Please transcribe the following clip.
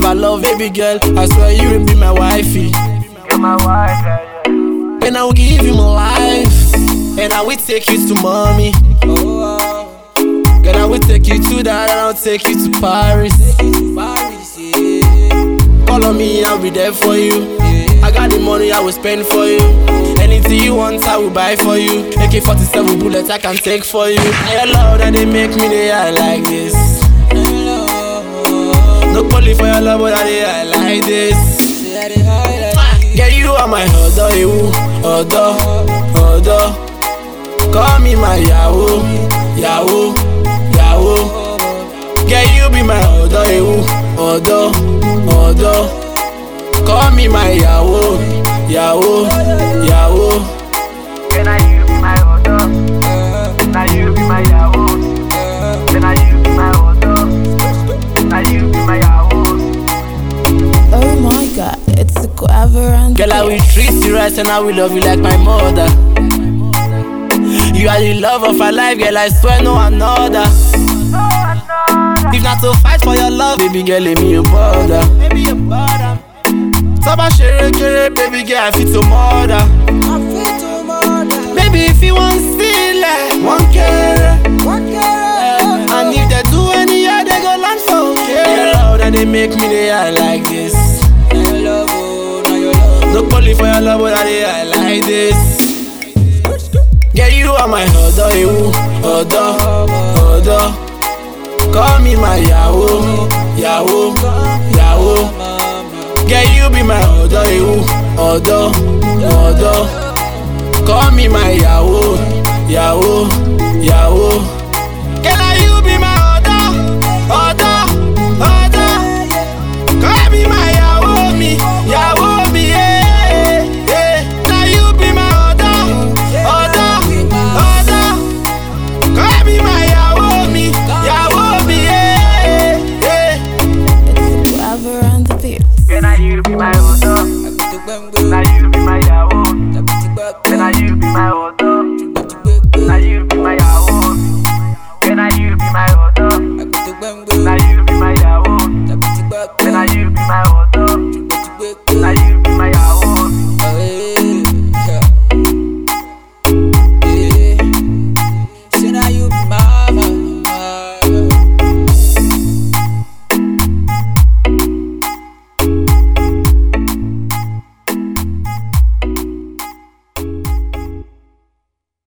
I love, baby girl. I swear you will be my wifey. You're my wife, yeah. And I will give you my life. And I will take you to mommy. Girl, I will take you to that, and I'll take you to Paris. Call on me, I'll be there for you. I got the money, I will spend for you. Anything you want, I will buy for you. AK-47 bullets, I can take for you. I love that they make me the eye like this. No bully for your love, but I like this. Yeah, you are my odo, odo. Call me my yahoo. Yeah, you be my odo. Call me my yahoo. Can I you be my odo? Now you be my yahoo. Can I you be my odo? Now you be my yahoo. Oh my God, it's the clever and Girl, I will treat you right and I will love you like my mother. You are the love of my life, girl, I swear no another. If not to fight for your love, baby girl, let me your brother. Saba shere kere, baby girl, I fit to murder. Baby, if you want still, one care. And if they do any year, they go land for okay. Love that they make me the eye like this. No bully for your love, but I like this. Yeah, you are my odo. Call me my yahoo. Yeah, you be my odo. Call me my yahoo. Can I you be my odo? Call me my yahoo, yeah. Now you be my odo. Call me my yahoo, yeah. it's the clever and the beat. Can I you be my odo? Now you be my yahoo. Can I you be my odo? Now you be my yahoo. Can I you be my odo? Now you be my yahoo. Can I you be my odo? Now you